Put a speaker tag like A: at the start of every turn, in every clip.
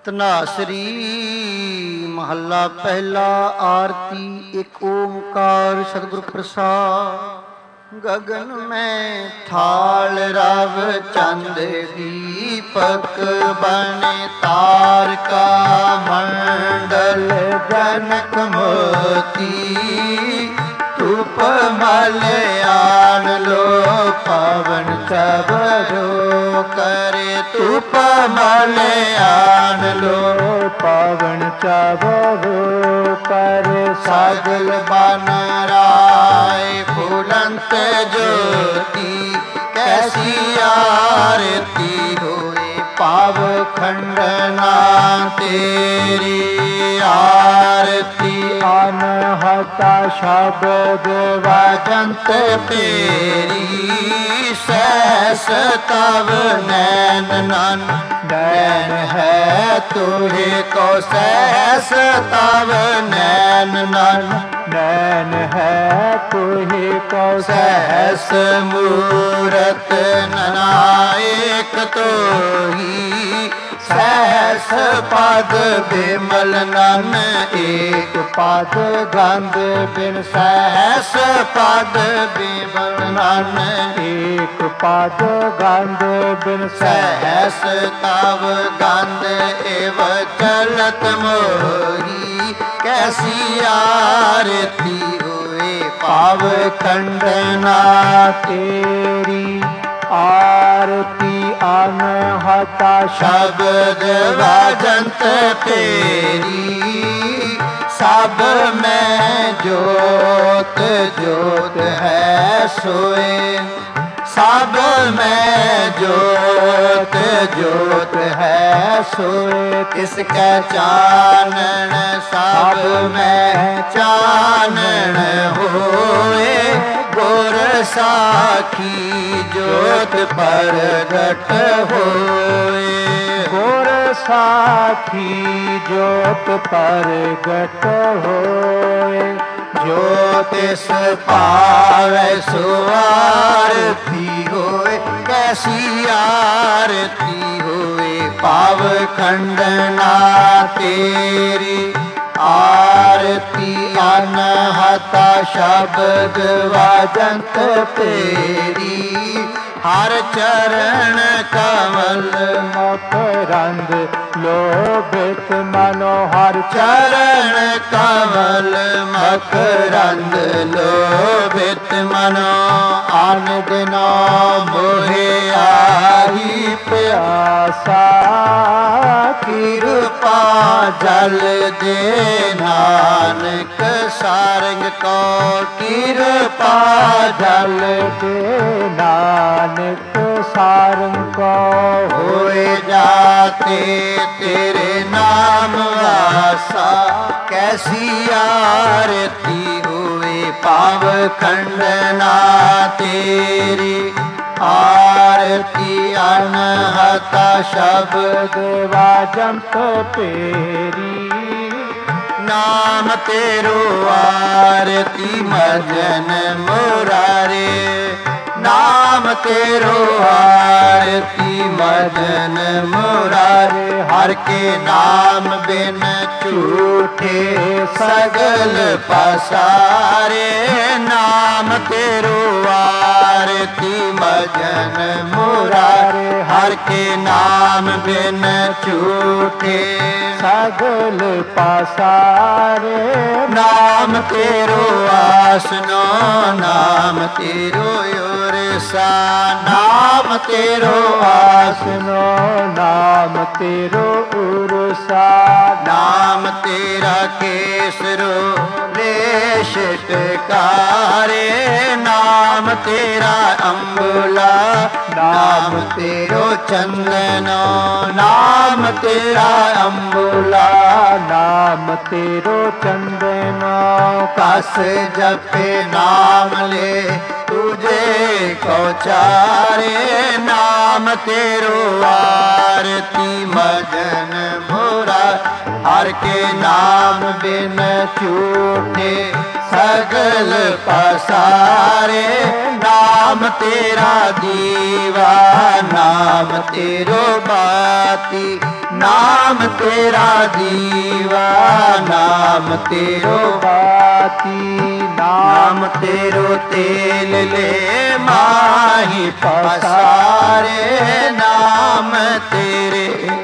A: ਧਨਾਸਰੀ ਮਹੱਲਾ ਪਹਿਲਾ। ਆਰਤੀ ਇੱਕ ਓਮਕਾਰ ਸਤਿਗੁਰ ਪ੍ਰਸਾਦ। ਗਗਨ ਮੈਂ ਥਾਲ ਰਵ ਚੰਦ ਦੀਪਕ ਬਣੇ ਤਾਰਕਾ ਮੰਡਲ ਜਨਕ ਮੋਤੀ ਧੂਪ ਮਲਿਆਨ ਲੋ ਪਵਨ ਚਬਰੋ ਕਰੇ ਧੂਪ ਮਲਿਆਨ ਲੋ
B: ਪਵਨ ਚਬਰੋ ਕਰੇ
A: ਸਗਲ ਬਨ ਰਾਏ ਫੁਲੰਤ ਜੋਤੀ ਕੈਸੀ ਆਰਤੀ ਹੋਏ ਪਾਵ ਖੰਡਨਾ ਤੇਰੀ ਆਰਤੀ
B: ਅਨਹਤਾ ਸ਼ਬਦ
A: ਵਜੰਤ ਤੇਰੀ ਸੈਸ ਤਵ ਨੈਨ ਨਨ ਨੈਨ ਹੈ ਤੁਹੇ ਕੋ ਸੈਸ ਤਵ ਨੈਨ ਨਨ
B: ਨੈਨ ਹੈ ਤੁਹੇ ਕੋ
A: ਸਹਿਸ ਮੂਰਤ ਨਨਾਇਕ ਤੋਹੀ ਸਹਿਸ ਪਦ ਬਿਮਲ ਨਨ ਏਕ
B: ਪਦ ਗੰਧ ਬਿਨ
A: ਸਹਿਸ ਪਦ ਬਿਮਲ ਨਨ
B: ਏਕ ਪਦ ਗੰਧ ਬਿਨ
A: ਸਹਿਸ ਤਵ ਗੰਧ ਏਵ ਚਲਤ ਮੋਹੀ ਕੈਸੀ ਆਰਤੀ ਹੋਏ ਪਾਵ ਖੰਡਨਾ
B: ਤੇਰੀ ਆਰਤੀ ਅਨਹਤਾ
A: ਸ਼ਬਦ ਵਜੰਤ ਤੇਰੀ ਸਭ ਮੈਂ ਜੋਤ ਜੋਤ ਹੈ ਸੋਏ ਸਭ ਮੈਂ ਜੋਤ ਜੋਤ ਹੈ ਸੋਏ ਤਿਸ ਕੈ ਚਾਨਣ ਸਭ ਮੈਂ ਚਾਨਣ ਹੋਏ ਗੁਰ ਸਾਖੀ ਜੋਤ ਪ੍ਰਗਟ ਹੋਏ
B: ਗੁਰ ਸਾਖੀ ਜੋਤ ਪ੍ਰਗਟ ਹੋਏ
A: ਜੋ ਤਿਸ ਪਾਵੈ ਸੋ ਆਰਤੀ ਹੋਏ ਕੈਸੀ ਆਰਤੀ ਹੋਏ ਪਾਵ ਖੰਡਨਾ ਤੇਰੀ ਆਰਤੀ ਅਨਹਤਾ ਸ਼ਬਦ ਵਜੰਤ ਤੇਰੀ ਹਰ ਚਰਨ ਕਮਲ
B: ਮਕਰੰਦ ਲੋਭਿਤ ਮਨੋ ਹਰ
A: ਚਰਨ ਕਮਲ ਮਕਰੰਦ ਲੋਭਿਤ ਮਨੋ ਆਨ ਦਿਨੋ ਮੋਹਿ ਆਹੀ
B: ਪਿਆਸਾ
A: ਕਿਰਪਾ ਜਲ ਦੇ ਨਾਨਕ ਸਾਰੰਗ ਕੋ ਕਿਰਪਾ
B: ਜਲ ਦੇ ਨਾਨਕ ਸਾਰੰਗ ਕੋ
A: ਹੋਏ ਜਾਤੇ ਤੇਰੇ ਨਾਮ ਵਾਸਾ ਕੈਸੀ ਆਰਤੀ ਹੋਏ ਪਾਵ ਖੰਡਨਾ ਤੇਰੀ ਆਰਤੀ ਅਨਹਤਾ
B: ਸ਼ਬਦ ਵਜੰਤ ਤੇਰੀ
A: ਨਾਮ ਤੇਰੋ ਆਰਤੀ ਮਜਨ ਮੁਰਾਰੇ ਨਾਮ ਤੇਰੋ ਆਰਤੀ ਮਜਨ ਮੁਰਾਰੇ ਹਰ ਕੇ ਨਾਮ ਬਿਨ ਝੂਠੇ ਸਗਲ ਪਸਾਰੇ ਨਾਮ ਤੇਰੋ ਆਰਤੀ ਮਜਨ ਮੁਰਾਰੇ ਹਰ ਕੇ ਨਾਮ ਬਿਨ ਝੂਠੇ
B: ਸਗਲ ਪਸਾਰੇ
A: ਨਾਮ ਤੇਰੋ ਆਸਨੋ ਨਾਮ ਤੇਰੋ ਉਰਸਾ ਨਾਮ ਤੇਰੋ
B: ਆਸਨੋ ਨਾਮ ਤੇਰੋ ਉਰਸਾ
A: ਨਾਮ ਤੇਰਾ ਕੇਸਰੋ ਰੇਸ਼ ਟਕਾਰੇ ਨਾਮ ਤੇਰਾ ਅੰਬੁਲਾ ਨਾਮ ਤੇਰੋ ਚੰਦਨੋ ਨਾਮ ਤੇਰਾ ਅੰਬੁਲਾ
B: ਨਾਮ ਤੇਰੋ ਚੰਦਨੋ
A: ਕਸ ਜਪੇ ਨਾਮ ਲੈ ਤੁਝੇ ਕੋ ਚਾਰੇ ਨਾਮ ਤੇਰੋ ਆਰਤੀ ਮਜਨ ਮੁਰਾ हर के नाम बिन झूठे सगल पसारे। नाम तेरा दीवा नाम तेरो बाती, नाम तेरा दीवा नाम तेरो
B: बाती।
A: नाम तेरो तेल ले माही पसारे। नाम तेरे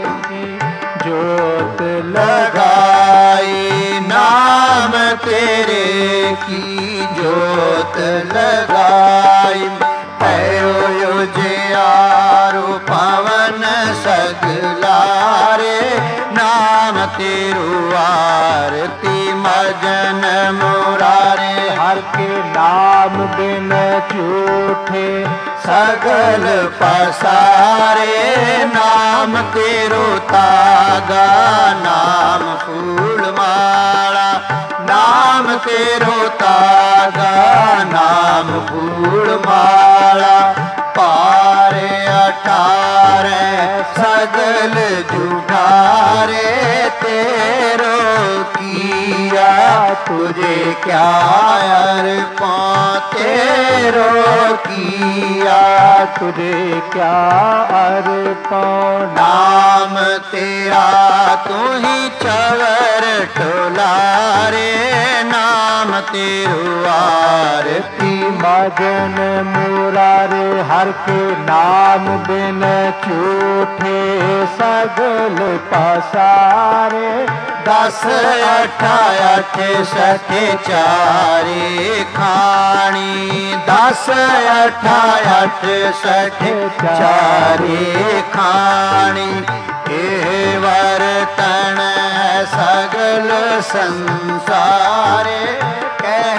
B: जोत
A: लगाई, नाम तेरे की जोत लगाई। पयो जियारो पवन सगलारे। नाम तेरू आरती मजन मुरारे।
B: हर के नाम बिन झूठे
A: सगल पसारे। नाम तेरो तागा नाम फूल माला। नाम तेरो तागा नाम फूल माला। पारे अठारे सगल जुठारे। तेरो किया तुझे क्या अर्पण, तेरो किया
B: तुझे क्या अर्पण।
A: नाम तेरा तू ही चवर टोलारे। नाम तेरो आरती
B: मगन मुरारे। हर के नाम बिन झूठे सगल पसारे।
A: 10 8 8 सठे चारे खाणी। 10 8 8 सठे चारे खाणी। ए वर्तन सगल संसारे। कह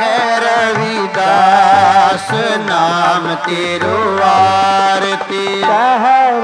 A: रविदास नाम तेरो आरती।
B: कह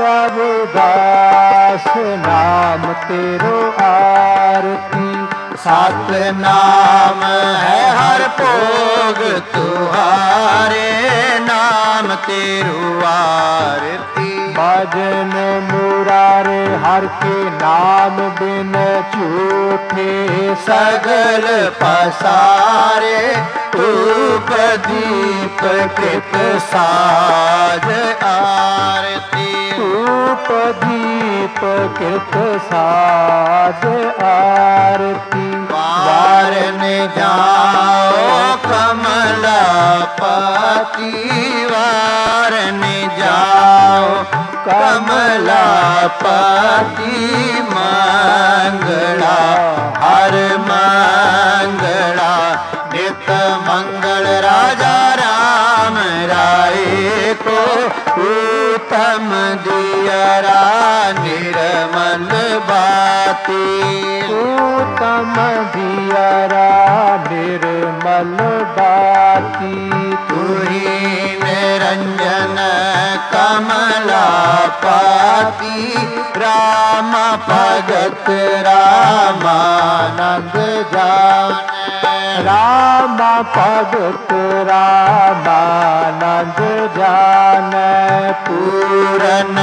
B: रविदास नाम तेरो आरती।
A: सात नाम है हर भोग तुहारे। नाम तेरो आरती
B: भजन मुरारे। हर के नाम बिन झूठे
A: सगल पसारे। धूप दीप कृत साज आरती।
B: धूप दीप कृत साज आरती।
A: वारन जाओ कमला पति। वारन जाओ कमला पति। मंगला हर मंगला नित मंगल। राजा राम राय को उत्तम दियरा निर्मल बाती।
B: उत्तम दियरा निर्मल बाती।
A: तुही निरंजन कमला पाती। राम भगत रामानंद जान।
B: राम भगत रामानंद जान।
A: पूरन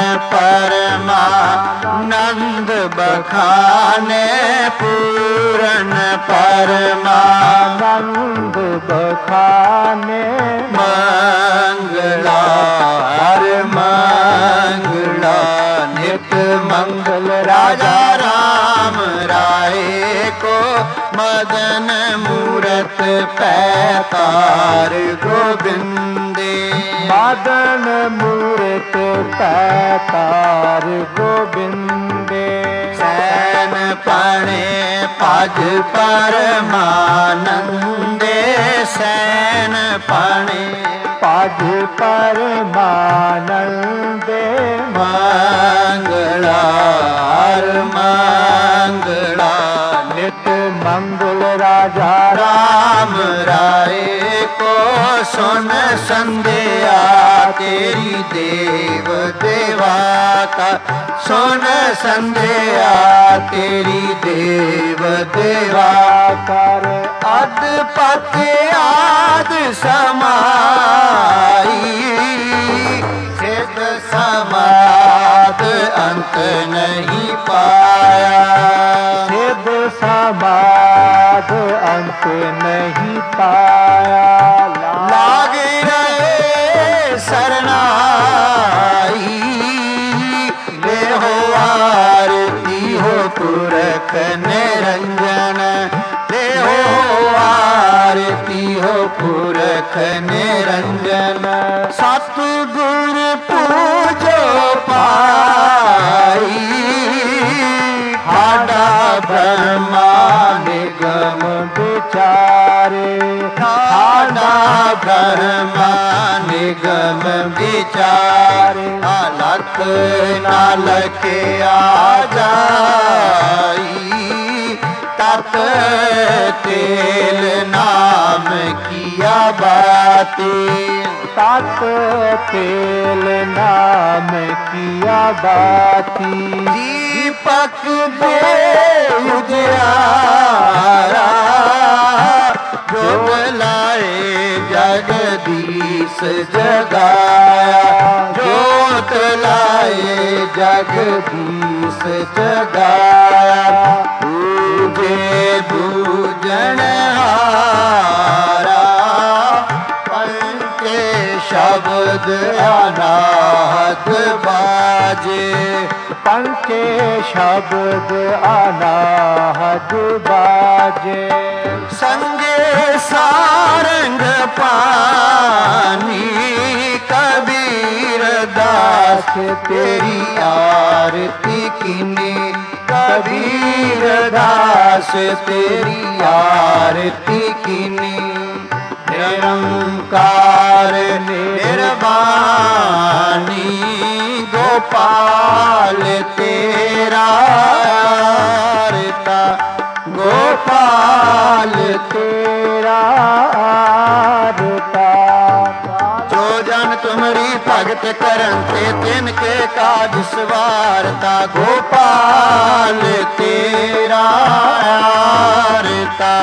A: परमानंद बखाने। पूरन
B: परमानंद बखाने।
A: मंगला हर मंगला नित मंगल। राजा राम राय को मदन मूरत पैतार गोविंदे।
B: मदन मूरत पैतार गोविंदे।
A: सैन पणे पज परमानंदे। सैन पणे
B: पज परमानंदे।
A: मंगला हर मंगला
B: नित मंगल। राजा
A: राम राय को सुन संध्या तेरी देव देवा का। सुन संध्या तेरी देव देवा
B: कर।
A: अदपत आद समाई। सिद्ध समाद अंत नहीं पाया।
B: सिद्ध अंत नहीं पाया।
A: लाग रहे सरनाई ले हो आरती हो पुरख निरंजन ले हो आरती हो पुरख निरंजन सतगुर पूजो पाई हाडा ब्रह्मा निगम
B: विचारे
A: हाडा ब्रह्मा निगम विचारे अलख नाल के आ जाई तत तेल नाम किया बातें
B: तत तेल नाम किया बाती।
A: दीपक दे उजियारा जोग लाए जगदीश जगाया जोत लाए जगदीश जगाया पूजे पूजन हारा पंके शब्द अनाहत बाजे
B: पंके शब्द अनाहत बाजे।
A: संगे सारंग पानी कबीर दास तेरी आरती कीनी कबीर दास तेरी आरती कीनी निरंकार निर्वाणी गोपाल तेरा आरता गोपाल
B: तेरा आरता।
A: जो जन तुम्हारी भगत करन ते तिनके काज सवारता गोपाल तेरा आरता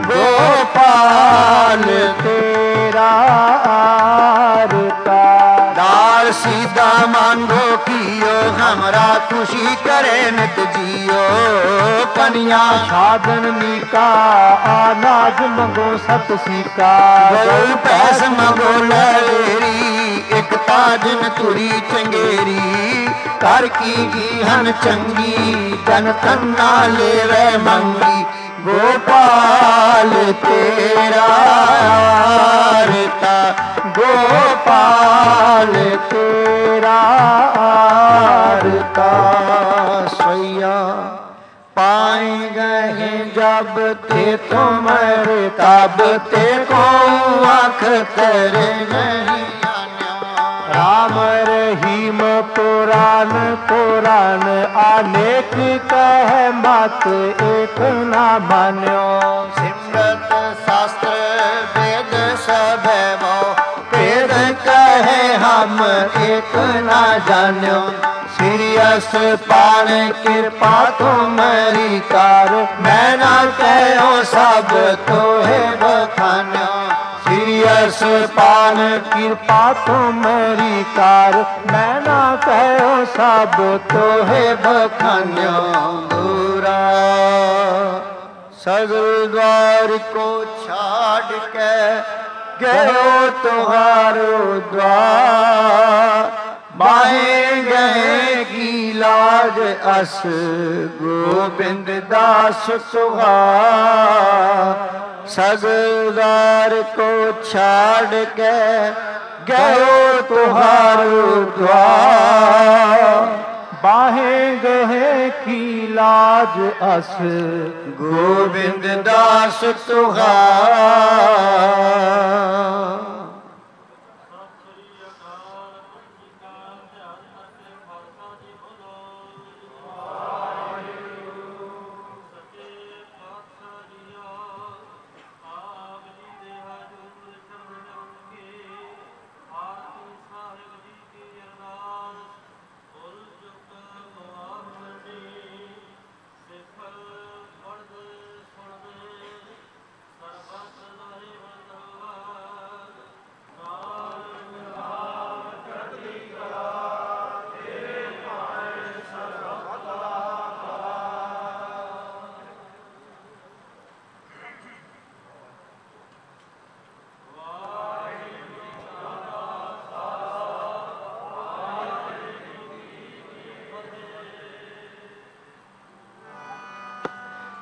A: गोपाल
B: तेरा आरता।
A: दाल सीधा मांगो कियो हमरा खुशी करे नित जियो कन्या
B: साधन मीका अनाज मंगो सत सीका।
A: गौ पैस मंगो लड़ेरी एक ताजन तुरी चंगेरी कर की हन चंगी जन तन्ना ले वे मंगी गोपाल तेरा आरता गोपाल
B: तेरा आरता।
A: सैया पाए गए जब ते तुम्हारे तब ते को आँख करे नहीं
B: राम रहीम पुराण पुराण अनेक कह मत एक ना मान्यो।
A: सिमरत शास्त्र वेद सब वो वेद कहे हम एक ना जान्यो सीरियस पान कृपा तुम्हारी कार मैं ना कहो सब तो है बखान्यो सीरियस पान
B: कृपा तुम्हारी कार मैं ना कहो सब तो है
A: बखान्यो दूरा सगल द्वार को छाड़ के गयो तुम्हारो द्वार बाहें गए की लाज अस गोविंद दास सुहार सगदार को छाड़ के गयो तुम्हारो द्वार
B: बाहें गहे की लाज अस
A: गोविंद दास तुहार।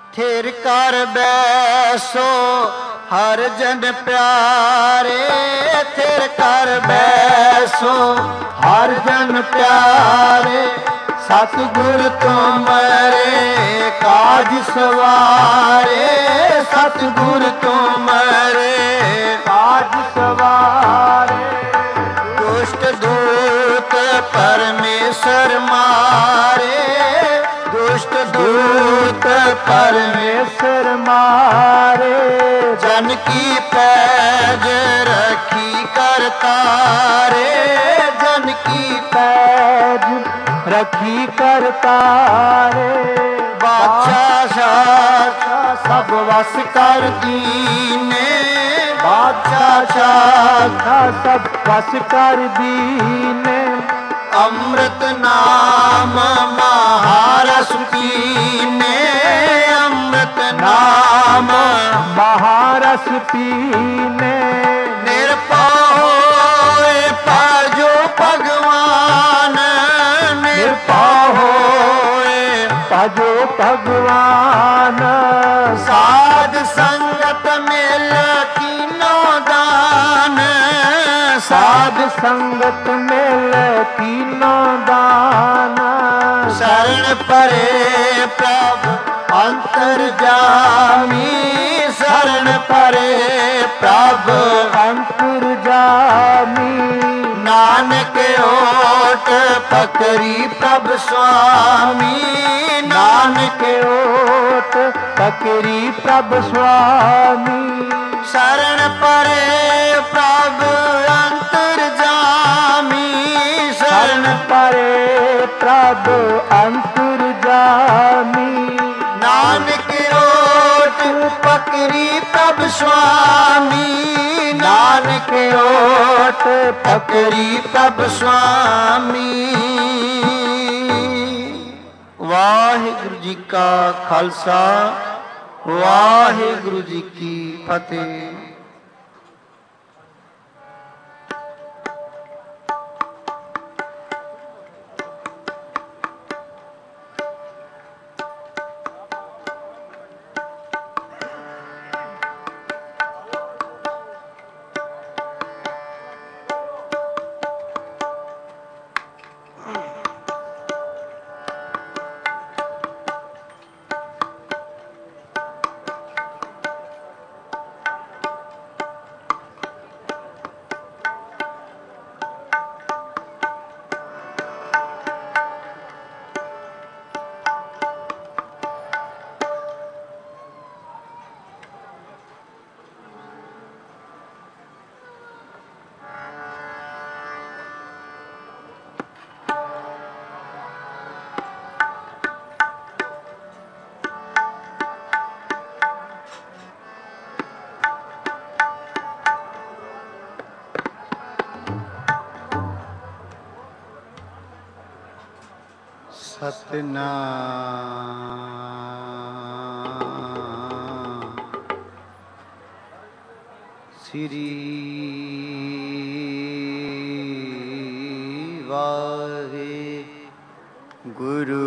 A: थिर कर बैसो हर जन प्यारे, थिर कर बैसो हर जन प्यारे। सतगुर तुमरे काज सवारे, सतगुर तुमरे काज सवारे। दुष्ट दूत परमेश्वर मारे, दुष्ट दूत परमेश्वर मारे। जन की पैज रखी करतारे, जन की पैज रखी करतारे। बादशाह सब वस कर दीने, बादशाह सब वस कर दीने। अमृत नाम महारस पीने, अमृत नाम महारस पीने। निर्भय होए पाजो भगवान, निर्भय होए पाजो भगवान। साध संगत मिल कीनो दान, साध संगत मिल कीनो दान। शरण परे प्रभु अंतर जामी, शरण परे प्रभु अंतर जामी। नानक ओट पकरी प्रभु स्वामी, नानक ओट पकरी प्रभु स्वामी। शरण परे प्रभु अंतर जामी, शरण परे प्रभु अंतर जामी। नानक ओट पकरी प्रभु स्वामी, नानक ओट पकरी प्रभु स्वामी। वाहिगुरु जी का खालसा, वाहिगुरु जी की फतेह। सतनाम श्री वाहिगुरु।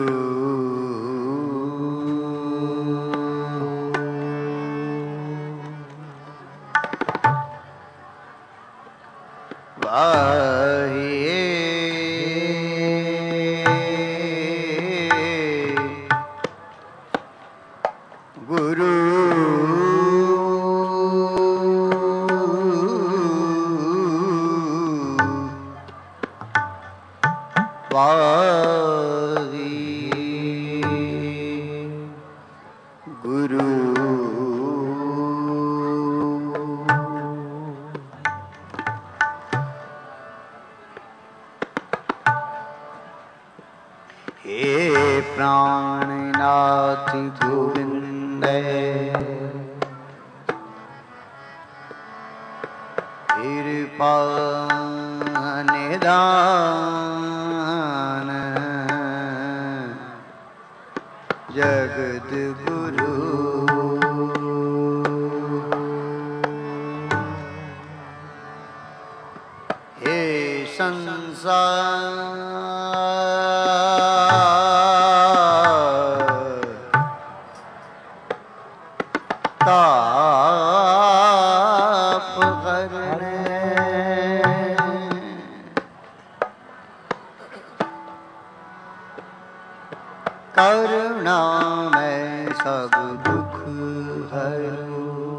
A: करुणा में सब दुख हरो।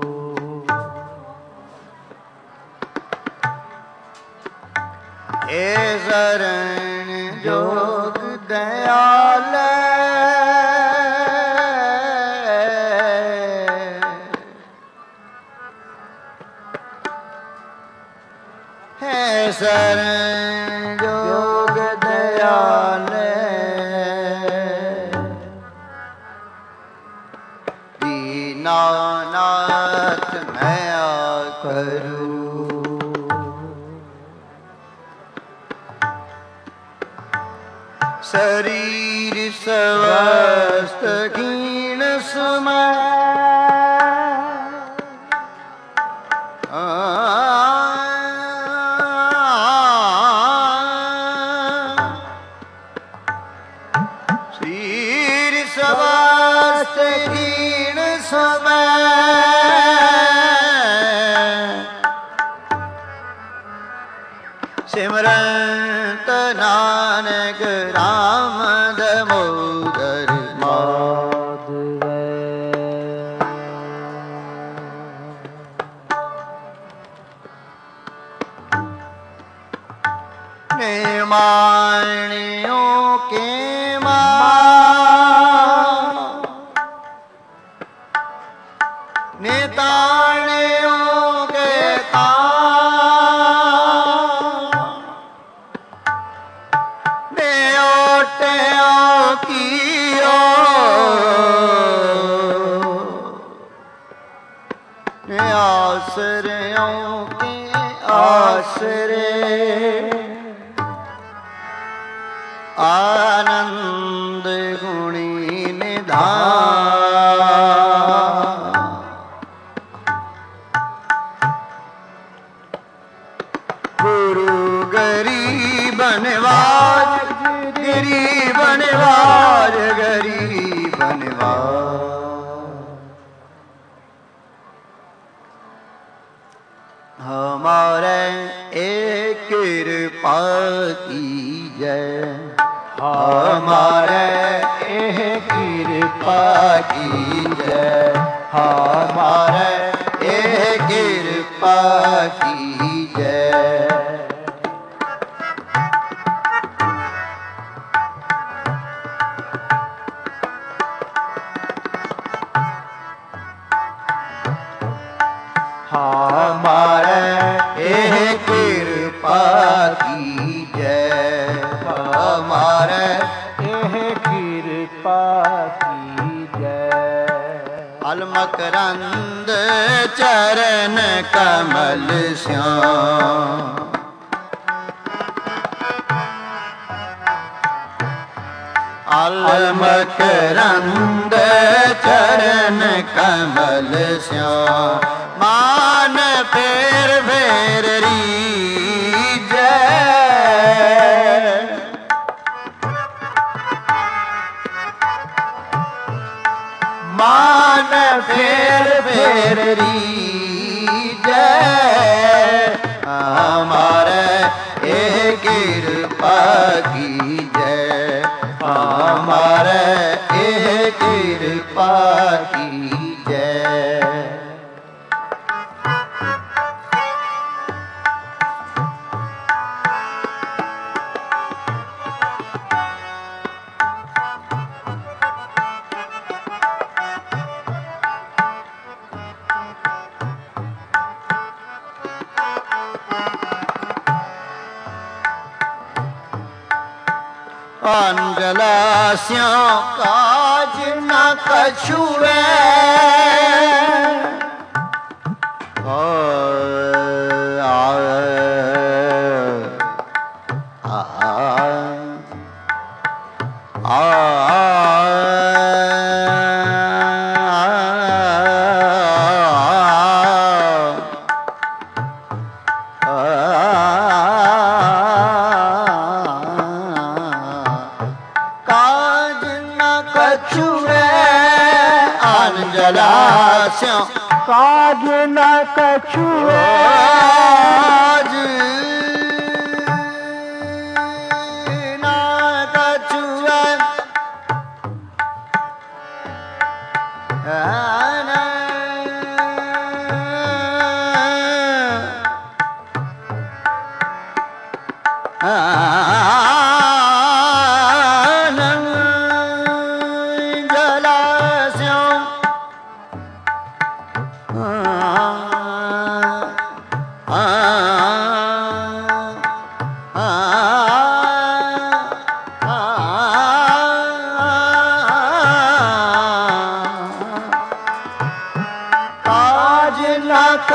A: हे शरण जोग दयाल, हे शरण जोग दयाल, दीनानाथ मैं करूं। शरीर स्वस्थ कीण समय, शरीर स्वस्थ कीण समय, सिमरंत नानक राम दामोदर माधव। निर्माणियों के निताणियों के आश्रयों के आश्रय, आनंद गुणी निधान। गुरु गरीब नवाज, गरीब नवाज, गरीब नवाज। हमारे एक कृपा कीजय, हमारे एक कृपा कीजय, हमारे एक कृपा कीजय। हमारे एक कृपा कीजय, हमारे एक कृपा कीजय। अलमकरंद चरण कमल श्याम, अलमकरंद चरण कमल श्याम। मान फेर फेर रीजय, मान फेर फेर रीजय। हमारे एक कृपा कीजय, हमारे एक कृपा कीजय। अंजलास्यों काज न कछुए, काज न कछुए, काज न कछुए।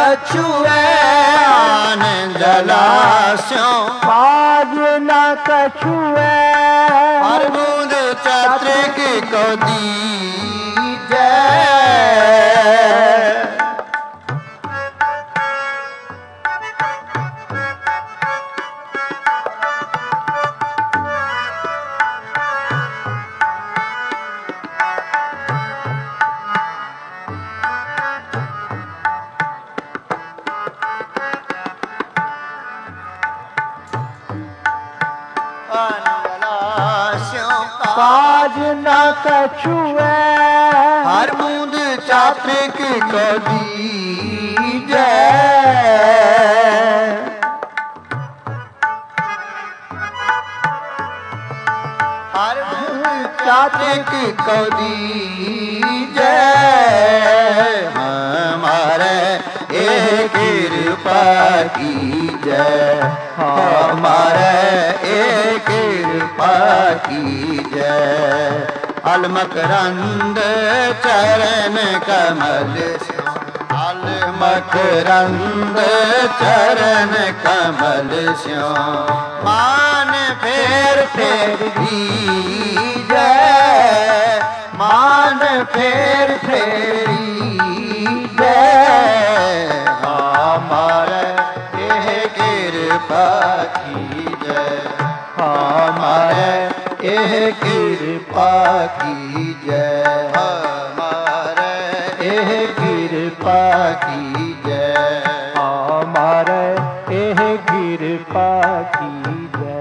A: कछुए आन जलास्यों
B: काज न कछुए
A: हर बूंद चात्रिक को दीजै
B: काज न कछुए
A: हर बूंद चात्रिक को दीजै हर बूंद चात्रिक को दीजै हमारे एक कृपा कीजै हमारे एक कृपा कीजै अलमकरंद चरण कमल अलमकरंद चरण कमल स्यों मान फेर दीजै मान फेर दीजै हमारे एह कृपा कीजै हमारे एह कृपा कीजै हमारे एह कृपा कीजै
B: हमारे एह कृपा कीजै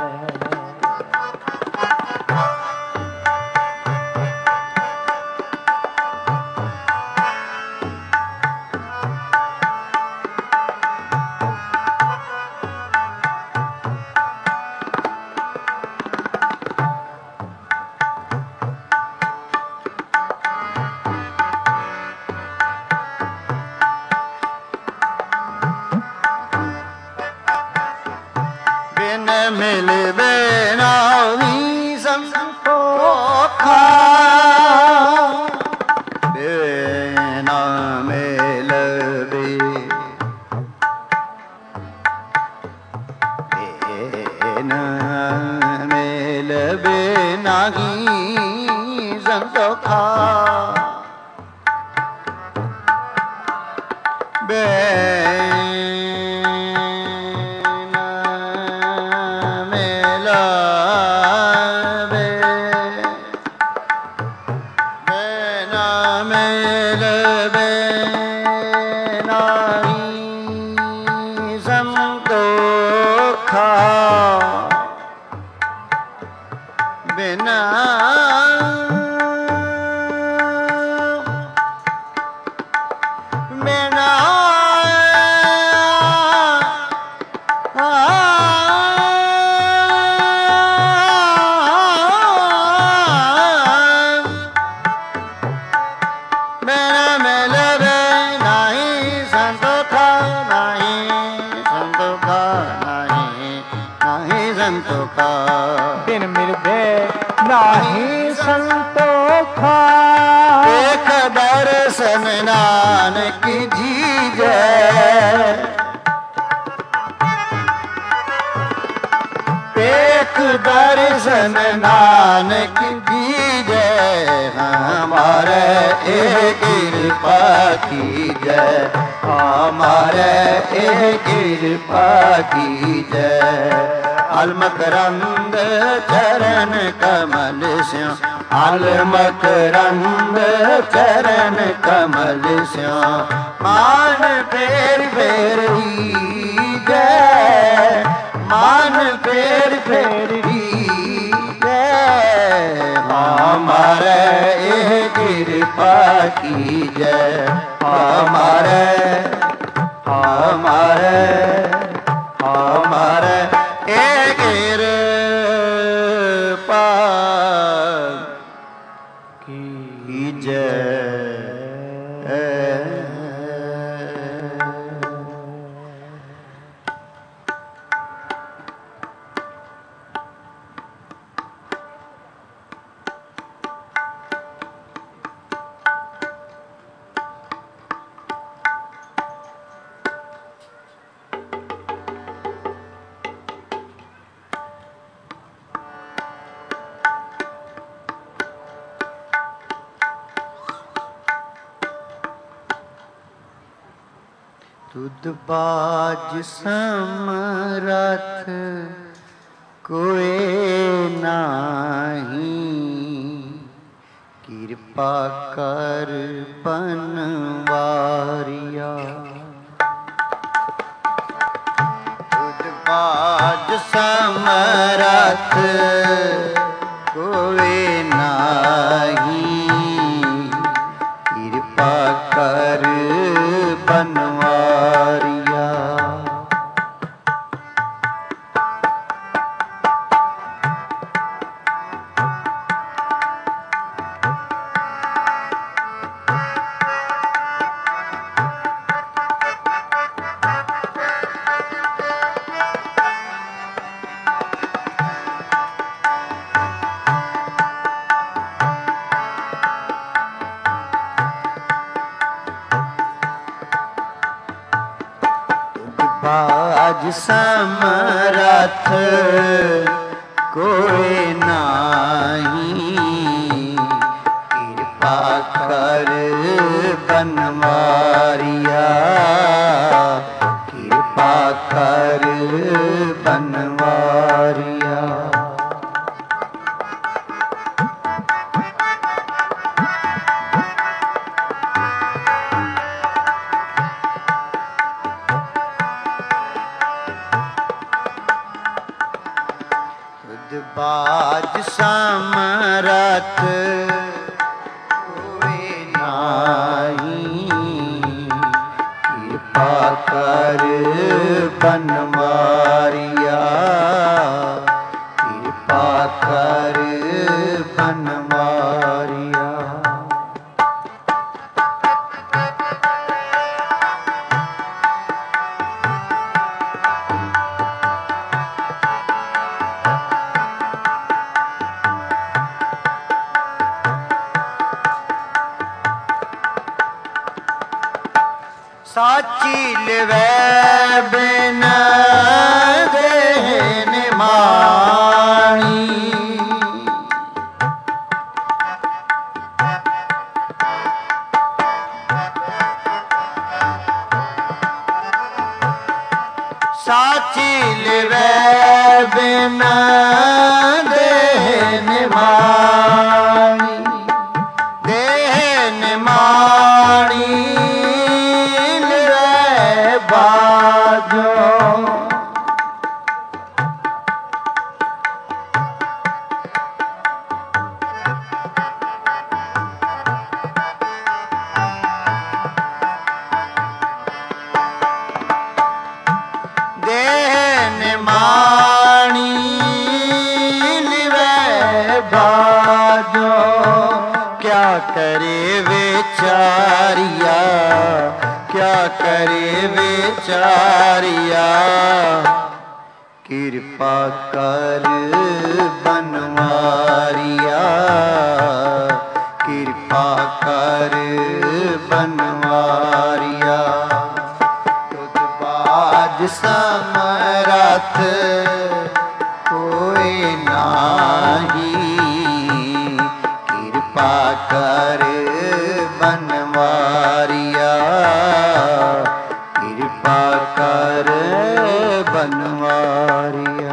A: मिलवे नावी संतोखा बिना मिलवे बिना मिलवे नाही संतोखा
B: बिन मिलवे नाही संतोखा
A: एक दर्शन नानक जीजै एक दर्शन नानक जीजै हमारे एक कृपा कीजै हमारे एक कृपा कीजै अलमकरंद चरण कमल स्यों अलमकरंद चरण कमल स्यों मान फेर जय मान फेर जय हमारे एह कृपा कीजै हमारे हमारे हमारे एक कृपा कीजै ਤੁਧ ਬਾਜ ਸਮਰਥ ਕੋਏ ਨਾਹੀ, ਕਿਰਪਾ ਕਰ ਬਨਵਾਰਿਆ। ਤੁਧ ਬਾਜ ਸਮਰਥ ਕੋਏ ਨਾਹੀ, ਕਿਰਪਾ ਕਰ ਬਨਵਾਰਿਆ। ਬਾਜ ਸਮਰਥ ਕੋਇ ਨਾਹੀ, ਕਿਰਪਾ ਕਰ ਬਨਵਾਰਿਆ। ਕਿਰਪਾ ਕਰ ਬਨਵਾਰਿਆ। ਬਾਜ ਸਮਰਥ ਕੋਇ ਨਾਹੀ, ਕਿਰਪਾ ਕਰ ਬਨਵਾਰਿਆ। ਕਿਰਪਾ ਕਰ ਬਨਵਾਰਿਆ। ਸਾਚੀ ਲਿਵੈ ਬਿਨ ਦੇਹ ਨਿਮਾਣੀ, ਸਾਚੀ ਲਿਵੈ ਬਿਨ ਦੇਹ ਨਿਮਾਣੀ। ਦੇਹ ਨਿਮਾਣੀ ਬਾਜੋ, ਦੇਹ ਨਿਮਾਣੀ ਲਿਵੈ ਬਾਜੋ। ਕਿਆ ਕਰੇ ਵਿਚਾਰਿਆ, ਕਿਆ ਕਰੇ ਵਿਚਾਰਿਆ। ਕਿਰਪਾ ਕਰ ਬਨਵਾਰਿਆ। ਕਿਰਪਾ ਕਰ ਬਨਵਾਰਿਆ। ਤੁਧ ਬਾਜ ਸਮਰਥ ਕੋਇ ਨਾਹੀ, ਕਿਰਪਾ ਕਰ ਬਨਵਾਰਿਆ। ਕਿਰਪਾ ਕਰ ਬਨਵਾਰਿਆ।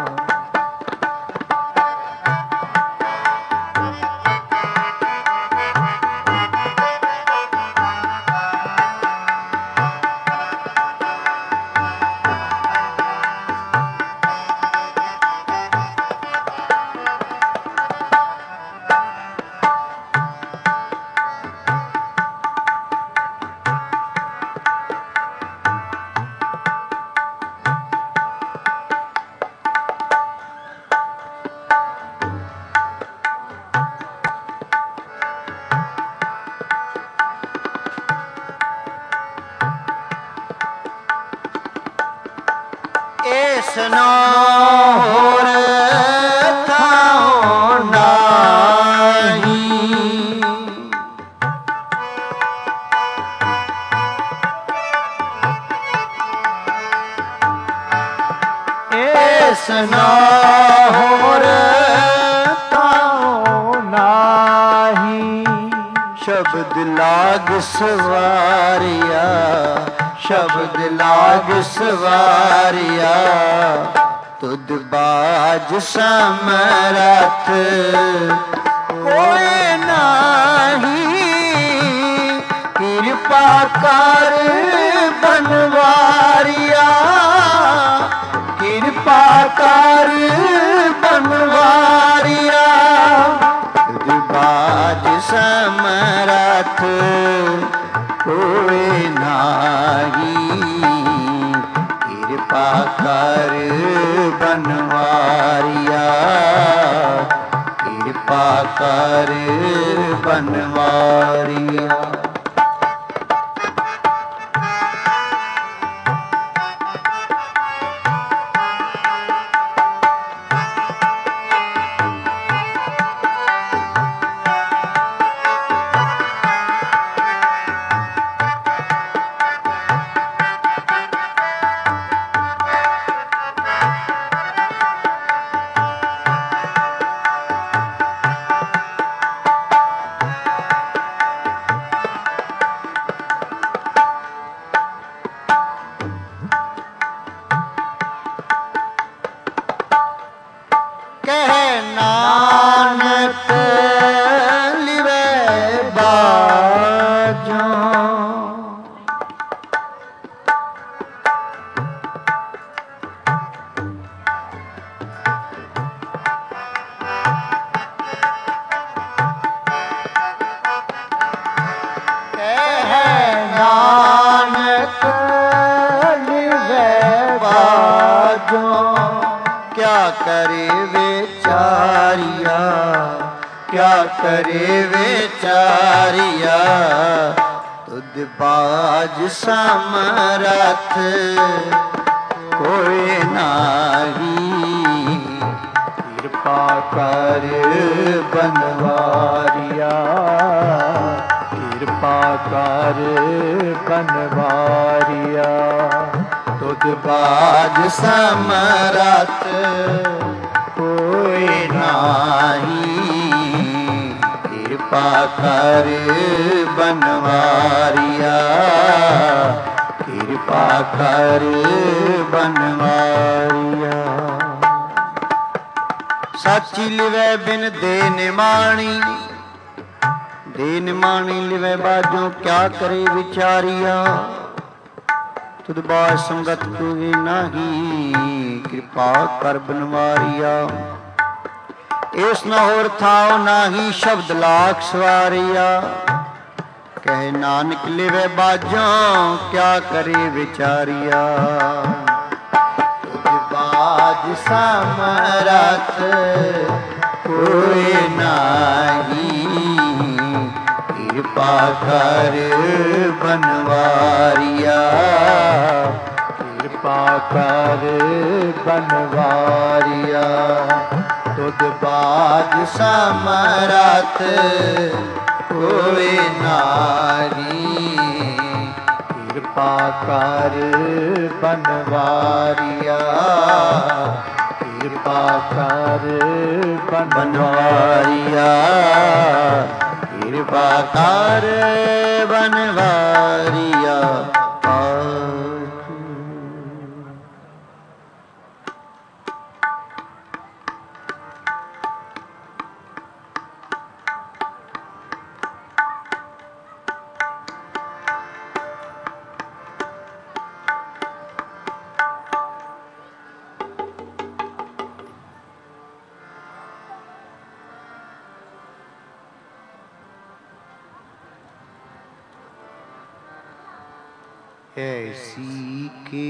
A: ਇਸਨੋ ਹੋਰ ਥਾਉ ਨਾਹੀ, ਇਸਨੋ ਹੋਰ ਥਾਉ ਨਾਹੀ। ਸ਼ਬਦ ਲਾਗ ਸਵਾਰਿਆ, शब्द लाग सवारिया तुद बाज समरथ कोई नाही कृपा कर बनवारिया कृपा कर बनवारिया तुद बाज समरथ कोई नाही कृपा कर बनवारिया कृपा कर बनवारिया। क्या करे बेचारिया क्या करे बेचारिया तुद बाज समरथ कोई नाही कृपा कर बनवारिया कृपा कर बनवारिया तुद बाज समरथ कोई नाही कृपा कर बनवारिया कृपा कर बनवारिया। साची लिवै बिन दे निमाणी दे निमाणी लिवै बाजों क्या करे विचारिया तुद बाज संगत कोई नाही कृपा कर बनवारिया। इस न होर थाओ नाही शब्द लाख सवारिया कहे नानक लिवे बाजों क्या करे विचारिया तुद बाज समरथ कोई नाही कृपा कर बनवारिया कृपा कर बनवारिया तुद बाज समरथ कोई नाही कृपा कर बनवारिया कृपा कर बनवारिया कृपा कर बनवारिया। ऐसी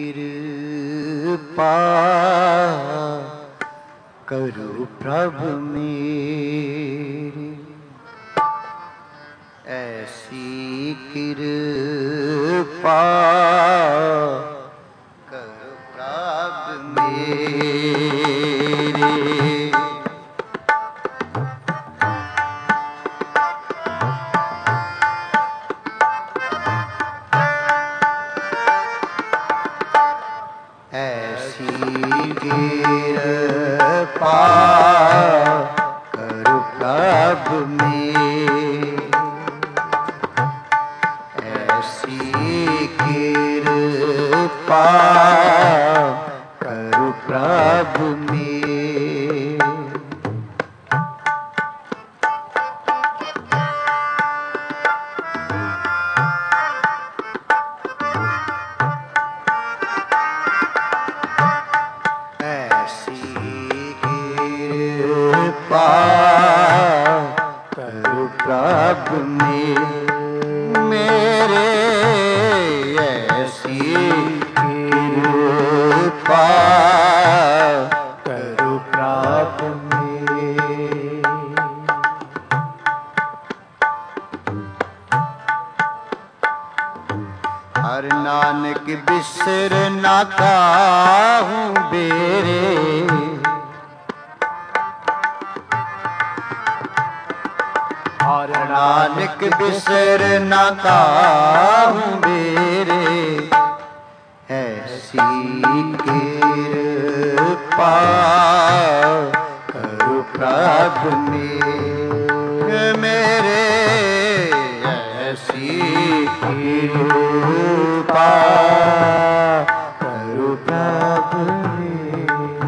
A: कृपा करो प्रभु मेरी ऐसी कृपा करो प्रभु मेरी कृपा करो प्रभु में ऐसी कृपा
B: कृपा करु प्रभु मेरे। करु प्रभु मेरे, ऐसी कृपा करु प्रभु मेरे। हर नानक बिसर ना काहू बेरे, हर नानक बिसर ना काहू बेरे। ऐसी कृपा करु प्रभु मेरे, ऐसी कृपा करु प्रभु मेरे।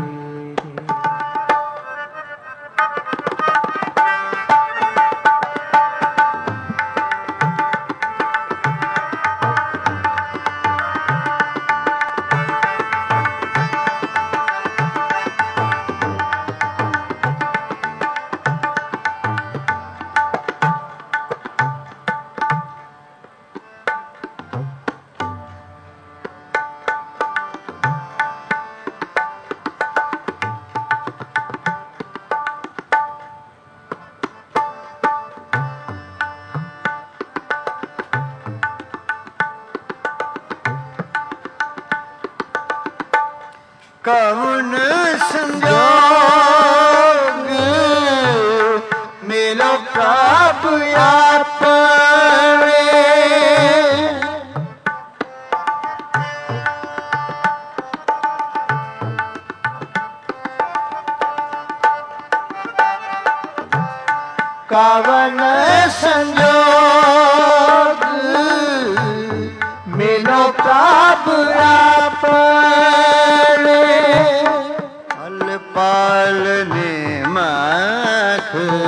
B: कौन संजोग मिलो प्रभु आपने, कौन संजोग मिलो प्रभु आपने। पालने मख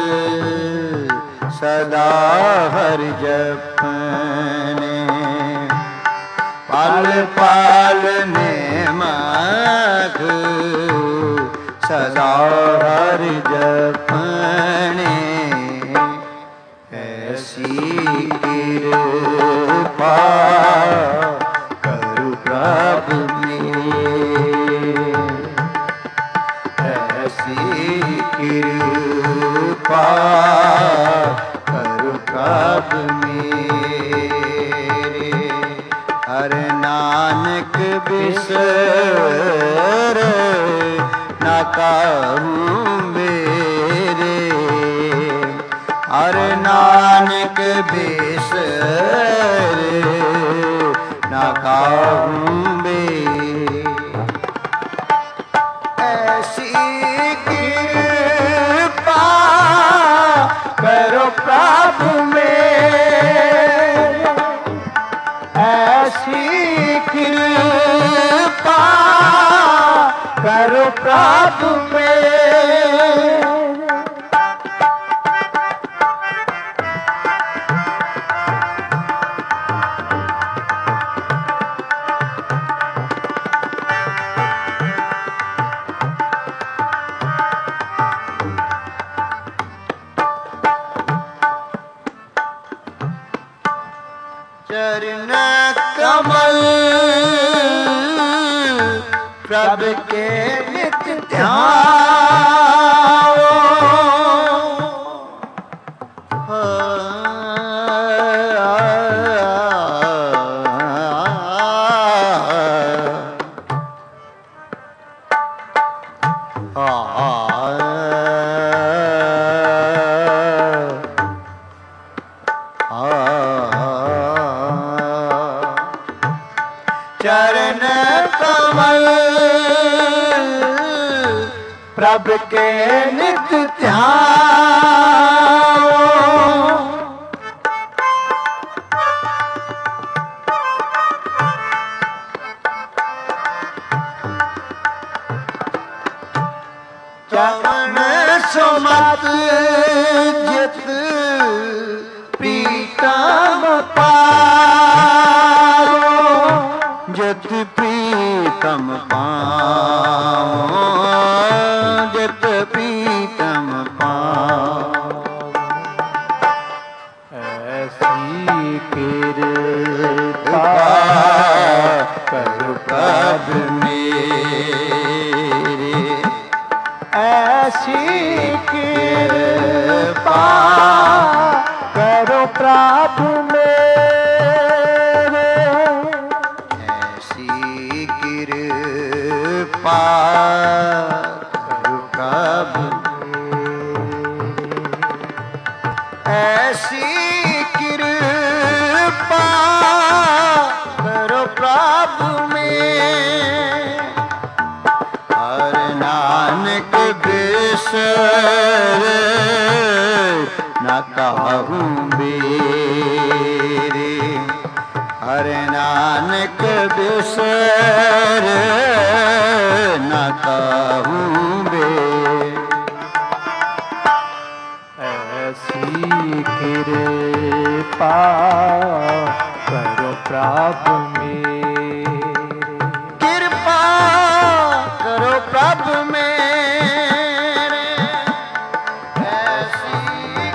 B: सदा हर जपने, पाल पालने मख सदा हर जपने। ऐसी कृपा करु प्रभु मेरे, ऐसी कृपा करु प्रभु मेरे। हर नानक बिसर ना काहू मेरे, हर नानक बिसर ना काहू मेरे। ऐसी कृपा करो प्रभु मेरे, ऐसी कृपा करो प्रभु मेरे। चरण कमल प्रभु के नित ध्यान, चरण कमल प्रभु के नित ध्यान। प्रीतम पाऊं, जित प्रीतम पाऊं। ऐसी कृपा करो प्रभु मेरे, ऐसी कृपा करो प्रभु मेरे, ऐसी कृपा करो प्रभु मेरे, ऐसी कृपा करो प्रभु मेरे। हर नानक बिसरे न कहूँ बेरे, हर नानक बिसरे न कहूँ बेरे। ऐसी कृपा करो प्रभु मेरे, कृपा करो प्रभु मेरे, ऐसी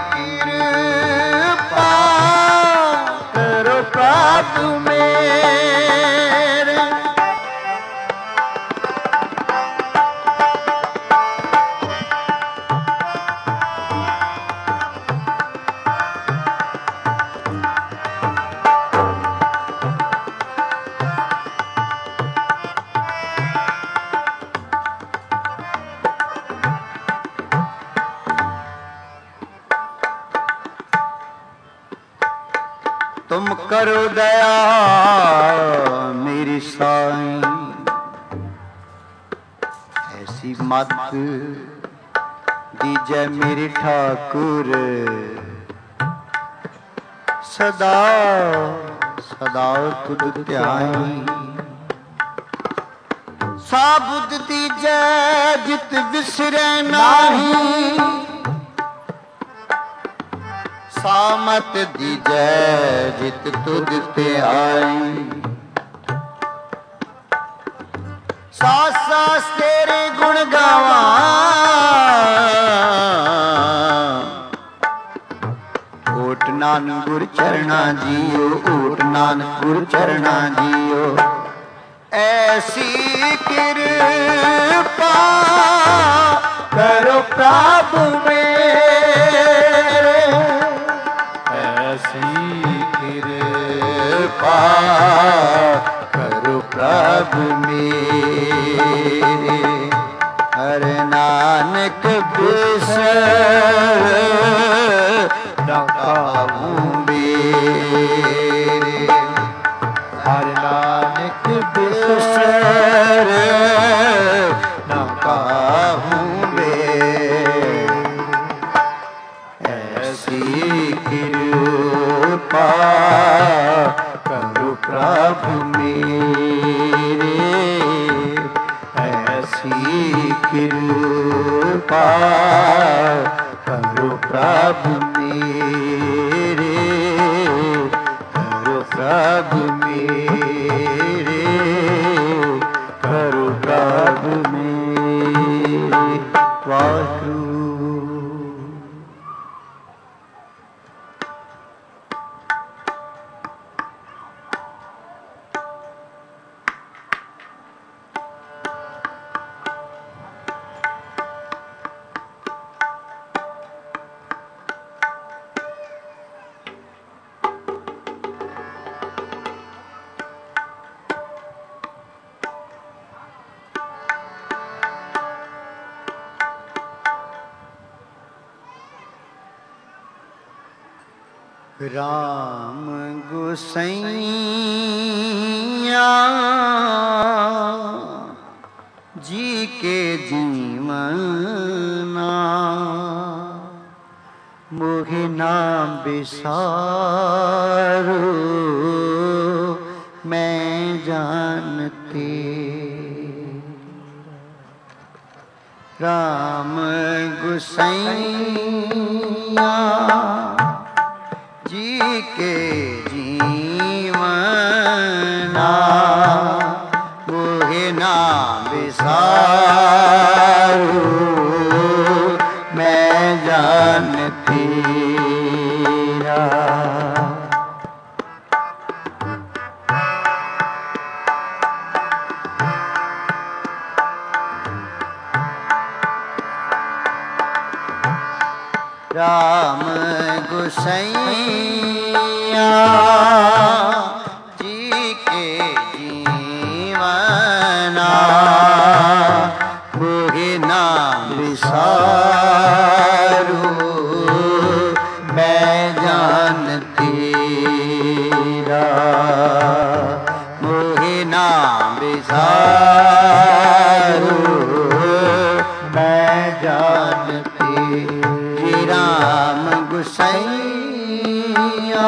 B: कृपा करो प्रभु मेरे। तुम करो दया मेरी साईं, ऐसी मत दीजै मेरे ठाकुर, सदा सदा तुद ध्याई। साबुद दीजै जित विसरै नाही, सामत दीजै जित तुद ते आई। सास सास तेरे गुण गावा, ओट नानक गुर चरणा जियो, ओट नानक गुर चरणा जियो। ऐसी कृपा करो प्रभु मेरे, ऐसी कृपा करो प्रभु मेरे। हर नानक बिसरे न कहूँ बेरे, हर नानक बिसरे न कहूँ बेरे। ऐसी कृपा करो प्रभु मेरे, ऐसी कृपा करो प्रभु मेरे, करो प्रभु मेरे, करो प्रभु मेरे। वाहिगुरू। राम गोसैया जी के जीवना, मोहि नाम बिसारो मैं जानती। राम गोसैया जी के जीवना, मोहे
A: गुसैया जी के जीवना मोहि ना विसारू मैं जान तेरा मोहि ना विसारू मैं जान तेरा राम गुसैया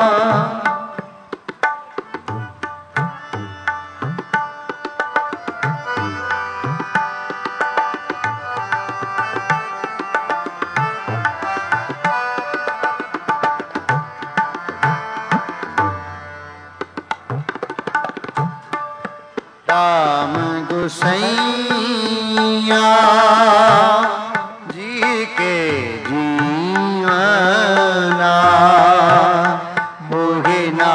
A: राम गुसैया जी के जीवना मोहि ना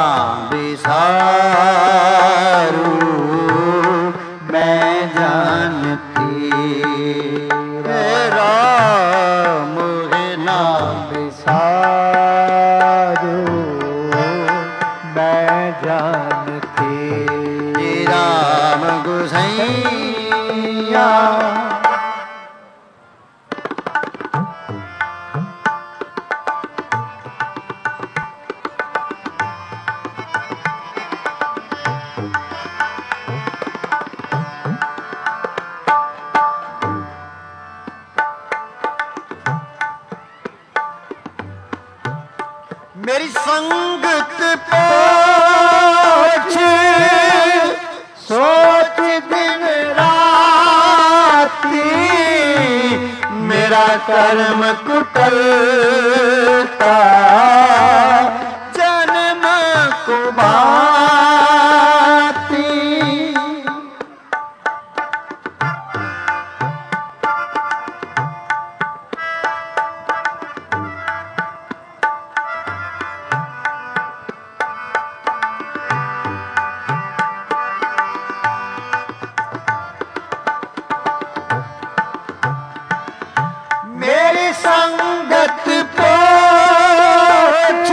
A: विसारू मैं जानती तेरा मोहि ना विसारू मैं जानती राम गुसैया मेरी संगत पोछ सोच दिन राती मेरा कर्म कुटलता जन्म को भाती मेरी संगत पोछ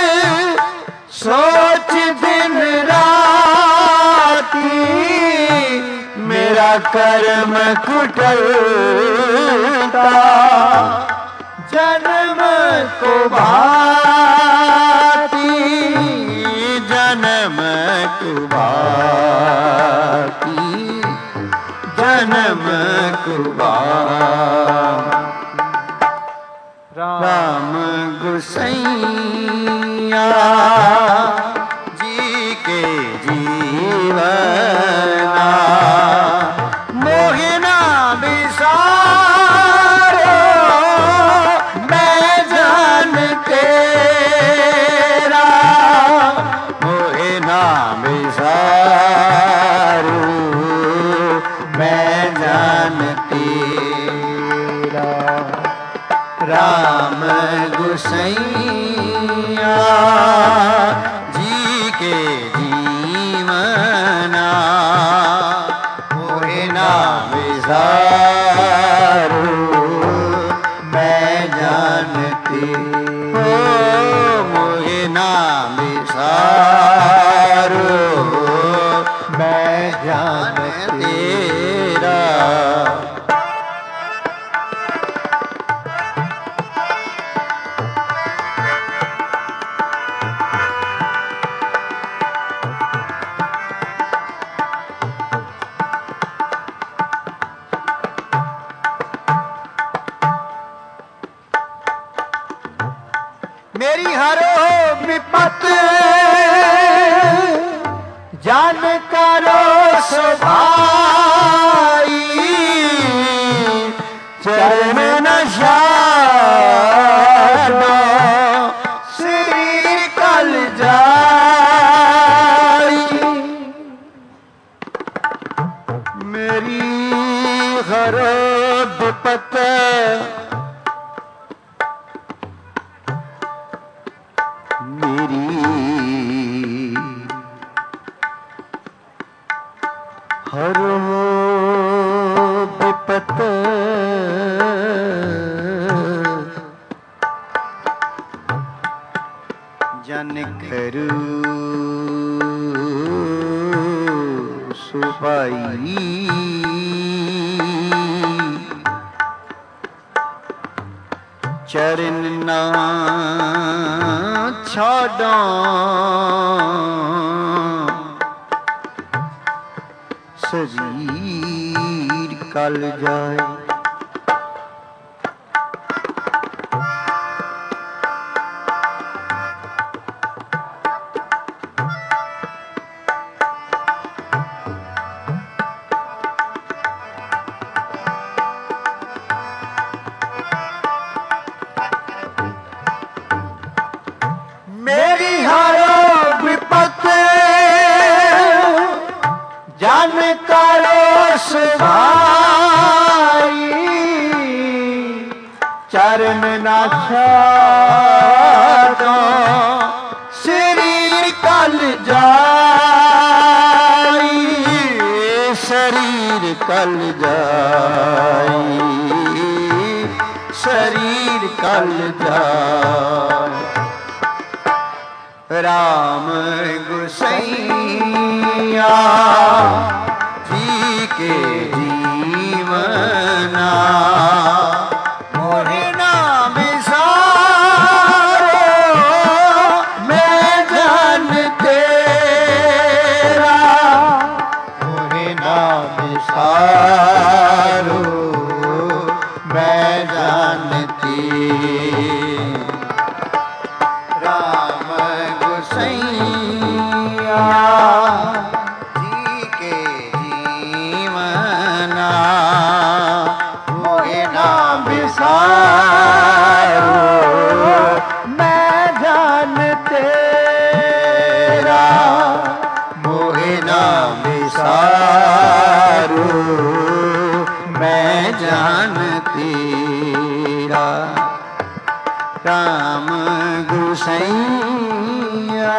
A: सोच दिन राती मेरा कर्म कुटलता जन्म को भाती जन्म को भाती जन्म को भाती राम गुसैया जी के जीवना मोहि ना विसारो मैं जान तेरा मोहि ना विसारू मैं जान तेरा राम गुसैया जी के जीवना मोहि ना विसारू मैं जानती हो मोहि ना विसारू मैं जान तेरा मेरी हरो विपत जान करो सुभाई चरण न शानो श्री कल जाई मेरी हरो विपत मेरी हर विपत ਜਨ ਖਰੂ ਸੁਭਾਈ ਚਰਨ ਨਾ ਛਾਡਾਂ ਸਰੀਰ ਕਲ ਜਾਏ। ਮੇਰੀ ਹਰ ਵਿਪਤ ਜਨ ਕਰੋ ਸਹਾਈ ਚਰਨ ਨਾ ਛਾਡੋ ਸਰੀਰ ਕਲ ਜਾਈ ਸਰੀਰ ਕਲ ਜਾਈ ਸਰੀਰ ਕਲ ਜਾਈ। ਰਾਮ ਗੁਸਈਆ ਜੀ ਕੇ ਜੀਵਨਾ ਮੋਹਿ ਨਾਮ ਵਿਸਾਰੋ ਮੈਂ ਜਨ ਤੇਰਾ ਮੋਹਿ ਨਾਮ ਵਿਸਾਰੋ ਮੈਂ ਜਨ ਤੇਰਾ। ਸਈਆ ਜੀ ਕੇ ਜੀਵਨਾ ਮੋਹਿ ਨਾਮ ਵਿਸਾਰੋ ਮੈਂ ਜਨ ਤੇਰਾ ਮੋਹਿ ਨਾਮ ਵਿਸਾਰੋ ਮੈਂ ਜਨ ਤੇਰਾ। ਰਾਮ ਗੁਸਈਆ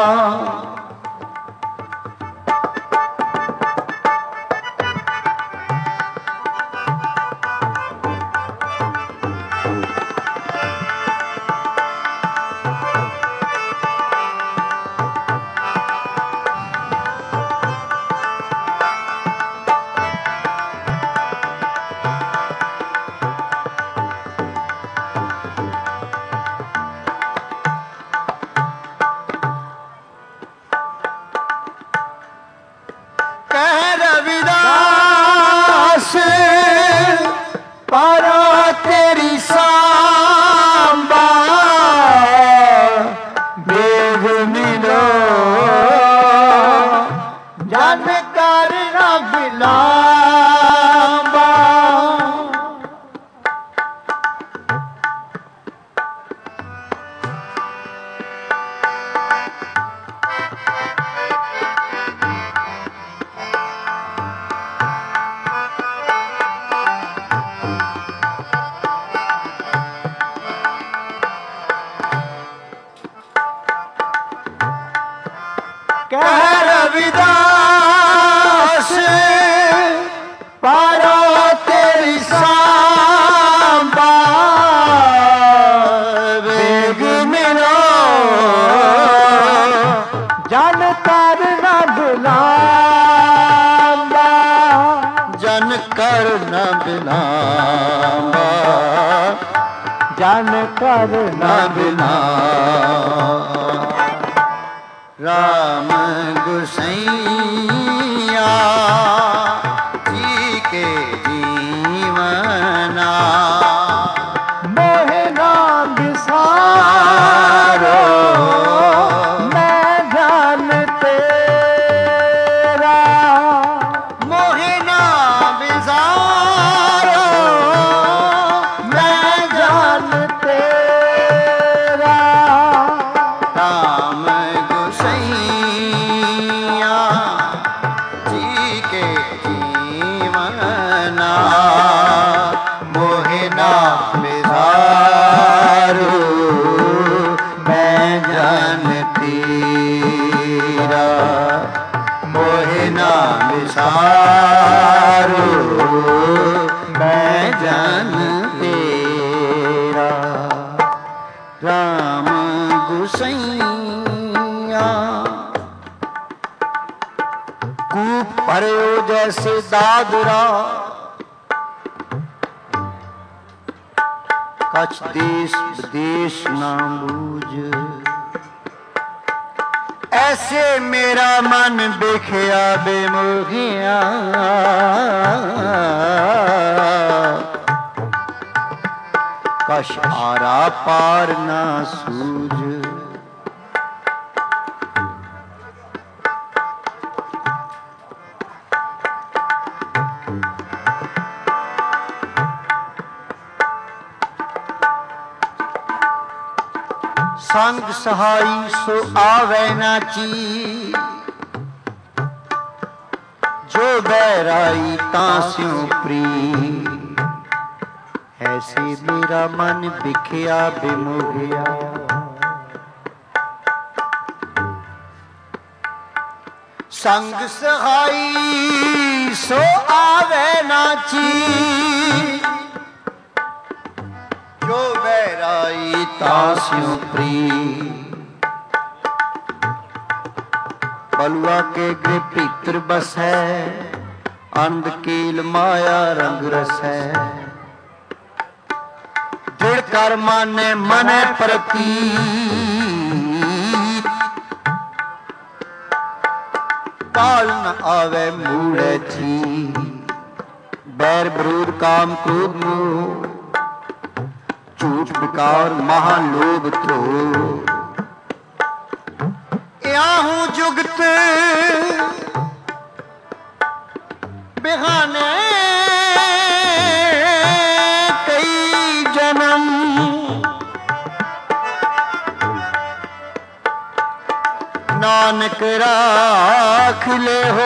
A: ਪਾਰਾ ਤੇਰੀ ਸਾਂਭਾ ਬੇਗ ਮਿਲੋ ਜਨ ਕਰ ਨਾ ਬਿਲਾਂਬਾ। ਕਹਿ ਰਵਿਦਾਸ ਪਾਰੋ ਤੇਰੀ ਸਾਂਭਾ ਵੇਗ ਮਿਲੋ ਜਨ ਕਰ ਨਾ ਬਿਲਾਂਬਾ ਜਨ ਕਰ ਨਾ ਬਿਲਾਂਬਾ ਜਨ ਕਰ ਨਾ ਬਿਲਾਂਬਾ। ਰਾਮ ਗੁਸਈਆ ਜੀ ਕੇ ਜੀਵਨਾ ਮੋਹਿ ਨਾਮ ਵਿਸਾਰੋ ਮੈਂ ਜਨ ਤੇਰਾ ਮੋਹਿ ਨਾਮ ਵਿਸਾਰੋ ਮੈਂ ਜਨ ਤੇਰਾ। ਰਾਮ ਸਈਆ ਜੀ ਕੇ ਜੀਵਨਾ ਮੋਹਿ ਨਾਮ ਵਿਸਾਰੋ ਮੈਂ ਜਨ ਤੇਰਾ ਮੋਹਿ ਨਾਮ ਵਿਸਾਰੋ ਮੈਂ ਜਨ ਤੇਰਾ। ਰਾਮ गुसैया। कूप भरो जैसे दादरा, कछ देश विदेश ना बूझ। ऐसे मेरा मन बिखया बेमुखिया, कश आरा पार ना सूझ। संग सहाई सो आवे ना ची, जो बैराई तास्यों प्री। ऐसे मेरा मन बिखया बेमुखिया, संग सहाई सो आवे ना ची, जो बैराई तास्यों प्री। बलुआ के गृह भीतर बस है, अंध कील माया रंग रस है। दृढ़ कर माने मने प्रति, काल न आवे मूढ़े छी। बैर विरोध काम क्रोध मोह, झूठ विकार महालोभ थो। याहू जुगत बिहाने कई जन्म, नानक राख ले हो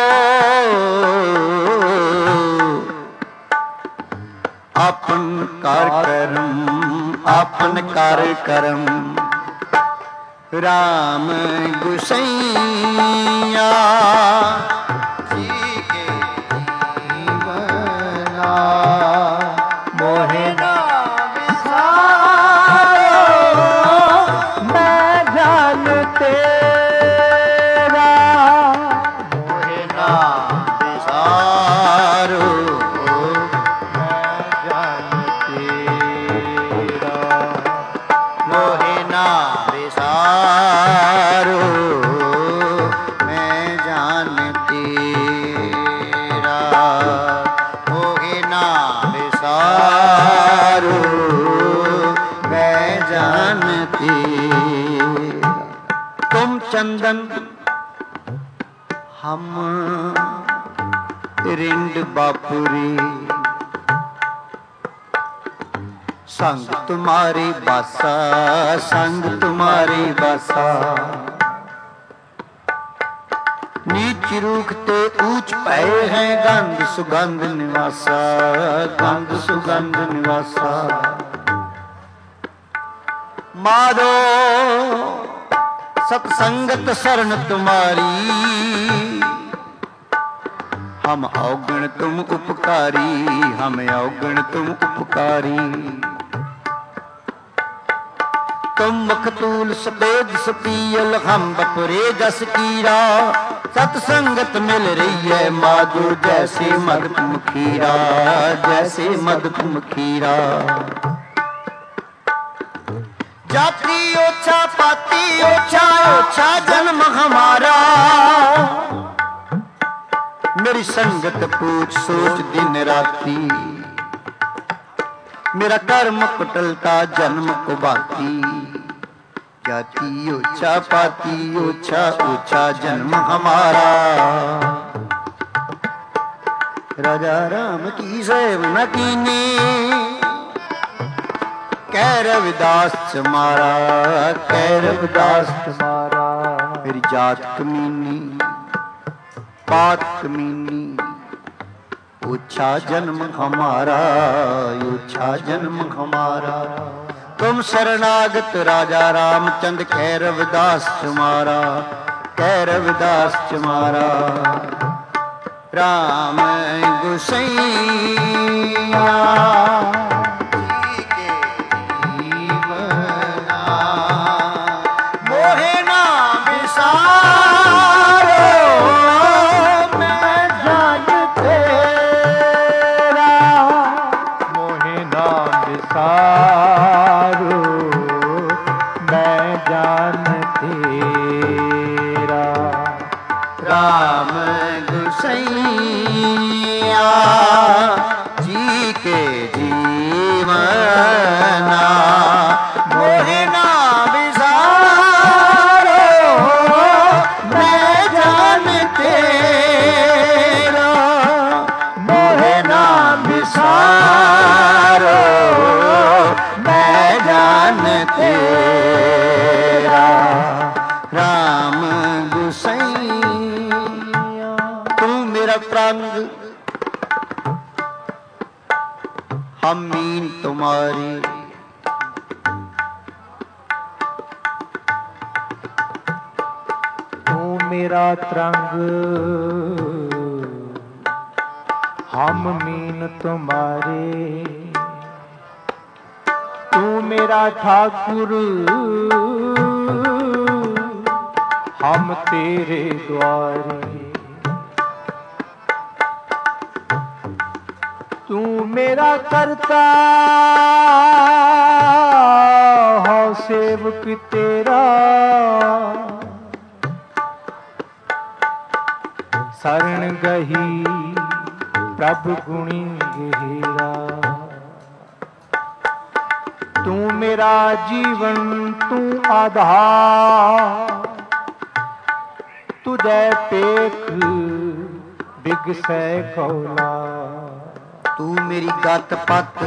A: अपन कर करम। अपन कर करम राम गुसैया जी के जीवना। मोहे ना बिसारो मैं जान तेरा, मोहे ना बिसारो मैं जान तेरा। मोहे ना बिसारो मैं जान तेरा, मोहे ना बिसारो मैं जान तेरा। तुम चंदन हम रिंड बापुरी, संग तुम्हारी बासा संग तुम्हारी बासा। नीच रूखते ऊंच पाए हैं गंध सुगंध निवासा, गंध सुगंध निवासा। माधो सत्संगत शरण तुम्हारी, हम अवगुण तुम उपकारी, हम अवगुण तुम उपकारी। तुम मखतूल सफेद सपियल, हम बपुरे जस कीरा। सत्संगत मिल रही है माधो जैसे मदत मुखीरा, जैसे मदत मुखीरा। जाति ओछा पाती ओछा, ओछा जन्म हमारा। मेरी संगत पूछ सोच दिन राती, मेरा कर्म कुटलता जन्म को बाती। जाति ओछा पाती ओछा, ओछा जन्म हमारा। राजा राम की सेवना कीनी, कह रविदास तुम्हारा, कह रविदास तुम्हारा। मेरी जात कमीनी बात कमीनी, ओछा जन्म हमारा, ओछा जन्म हमारा। तुम शरणागत राजा रामचंद्र, कह रविदास तुम्हारा, कह रविदास तुम्हारा। राम गुसैया जी के जीवना, विसारो मैं जान तेरा,
B: मोहे ना विसारो मैं जान तेरा।
A: राम गुसैया जी के जीवना मोहे ना विसारो मैं जान तेरा, मोहे ना विसारो मैं जान तेरा। राम गुसैया तू मेरा प्रंग, हम मीन तुम्हारी,
B: तू मेरा तरंग हम मीन तुम्हारे, तू मेरा ठाकुर हम तेरे द्वारे। तू मेरा करता हो सेवक तेरा, शरण गही प्रभु गुणी गहेरा। तू मेरा जीवन तू आधार, तुझे पेख बिगसै कौला।
A: तू मेरी गत पत,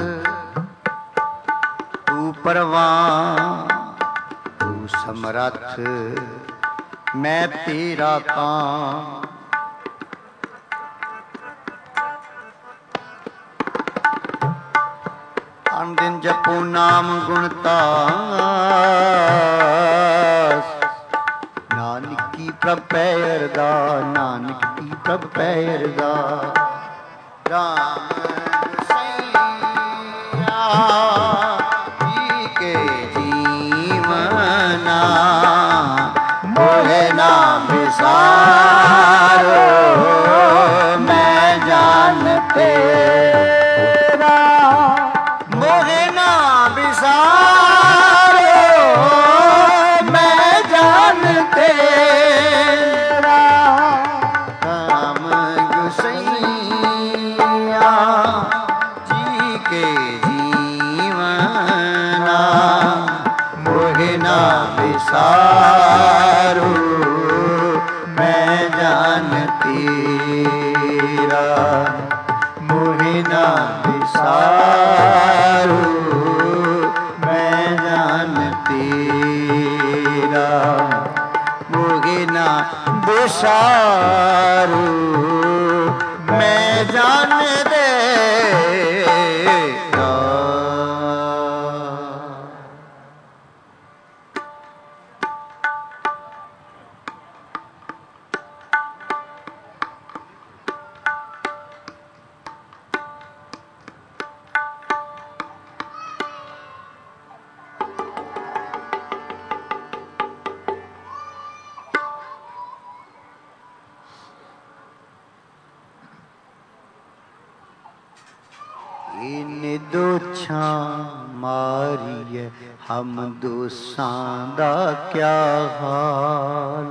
A: तू परवान, तू समरथ, मैं तेरा कां। अन दिन जपो नाम गुणतास, नानक की प्रभ पै अरदास, नानक की प्रभ पै अरदास। राम गुसैया जी के जीवना मोहे ना विसारो मैं जान तेरा, मोहे ना विसारो मैं जान तेरा। राम गुसैया जी के जीवना मोहे ना विसारो मैं जान तेरा, मोहे ना विसारो मैं जान तेरा, मोहे ना विसारो मैं जान तेरा। इन दोछां मारिए हम दोसां दा क्या हाल,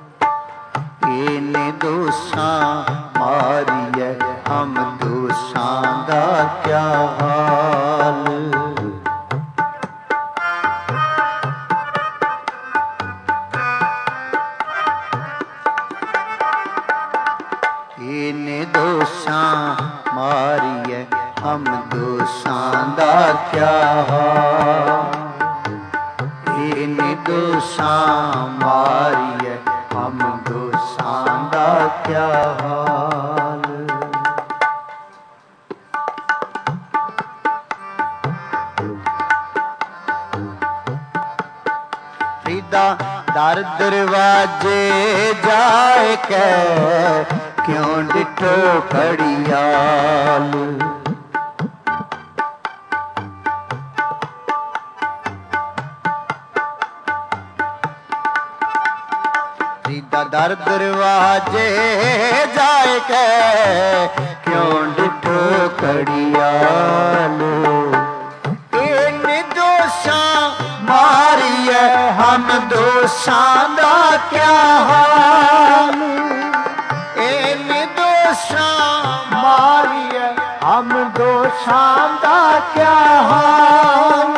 A: इन दोसां मारिए हम दोसां दा क्या हाल। इन दोसां मारिए हम दोसां दा क्या हाल, इन दोसां मारिए हम दोसां दा क्या हाल। फ्रीदा दर दरवाजे जाए के क्यों डिठो घड़ियाल, दर दरवाजे जाए के क्यों डिठो कड़ियाल इन दोषा मारिए हम दोषां दा क्या हाल इन दोषा
B: मारिए हम दोषां दा क्या हाल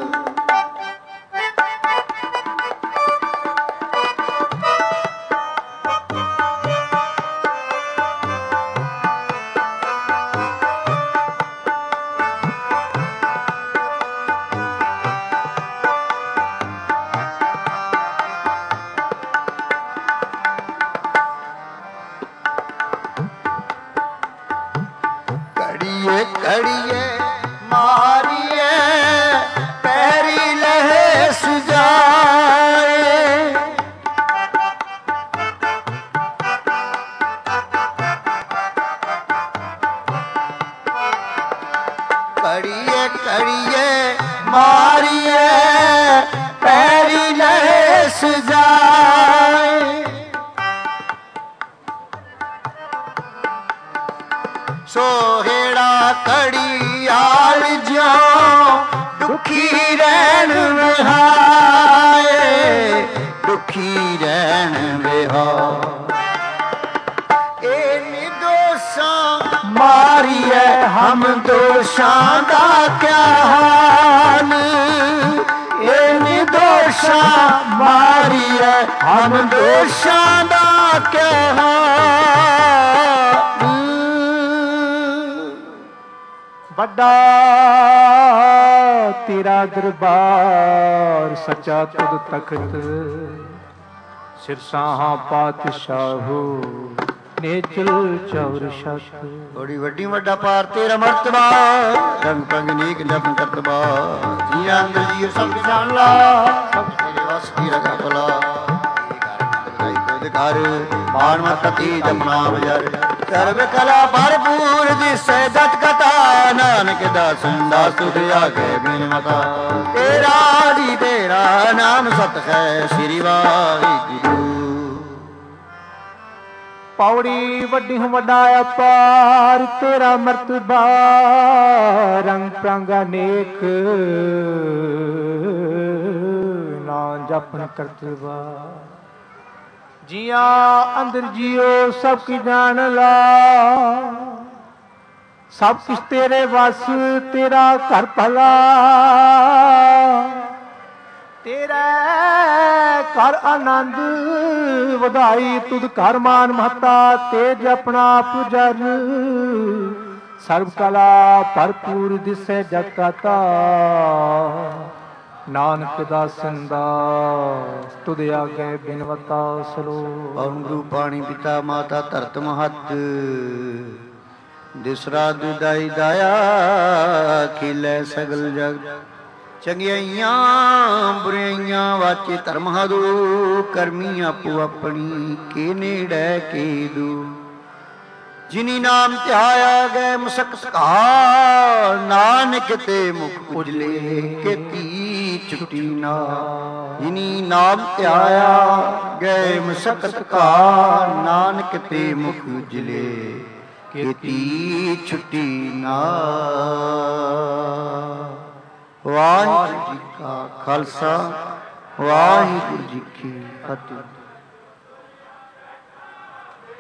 A: कड़िए मारिए पैरी लहेस जाए कड़िए कड़िए मारिए पैरी लहेस जाए सोहेड़ा कड़ियाल ज्यों दुखी रहन विहाए दुखी रहन विहाए इन दोषां मारिए हम दोषां दा क्या हाल इन दोषां मारिए हम दोषां दा क्या हाल
B: बड़ा तेरा दरबार सचा तुद तख्त सिरसाहा पातशाहो नेचल चौर शक
A: बड़ी वड्डी वड्डा पार तेरा मर्तबा रंग पंग नीक जपन करतबा जिया अंदर जी सब जान ला सब तेरे वस की रखा भला घर मान मत तीज अपना बजर सर्व कला भरपूर दिसे जत कथा नानक दासन दास तुझ आगे बिन मता तेरा जी तेरा नाम सत है श्री वाहिगुरु
B: पौड़ी वड्डी वड्डा अपार तेरा मर्तबा रंग प्रंगा नेक ना जपन करतबा जिया अंदर जियो सब की जान ला सब कुछ तेरे वस तेरा घर भला तेरा घर आनंद वधाई तुद घर मान महता तेज अपना पुजर सर्व कला भरपूर दिसे जगता नानक दासन दास तुद आगे बिनवता सलो
A: अंगू पानी पिता माता धरत महत दिसरा दुदाई दाया खिलै सगल जग चंगियाइयां बुराइयां वाचे धर्म हादू करमी आपो अपनी के नेड़े के दू जिनी नाम ध्याया गए मुसक का नानक ते मुख उजले के ती छुट्टी ना जिनी नाम ध्याया गए मुसकत का नानक ते मुख उजले के ती छुट्टी ना वाहिगुरू जी का खालसा वाहिगुरू जी की फतेह।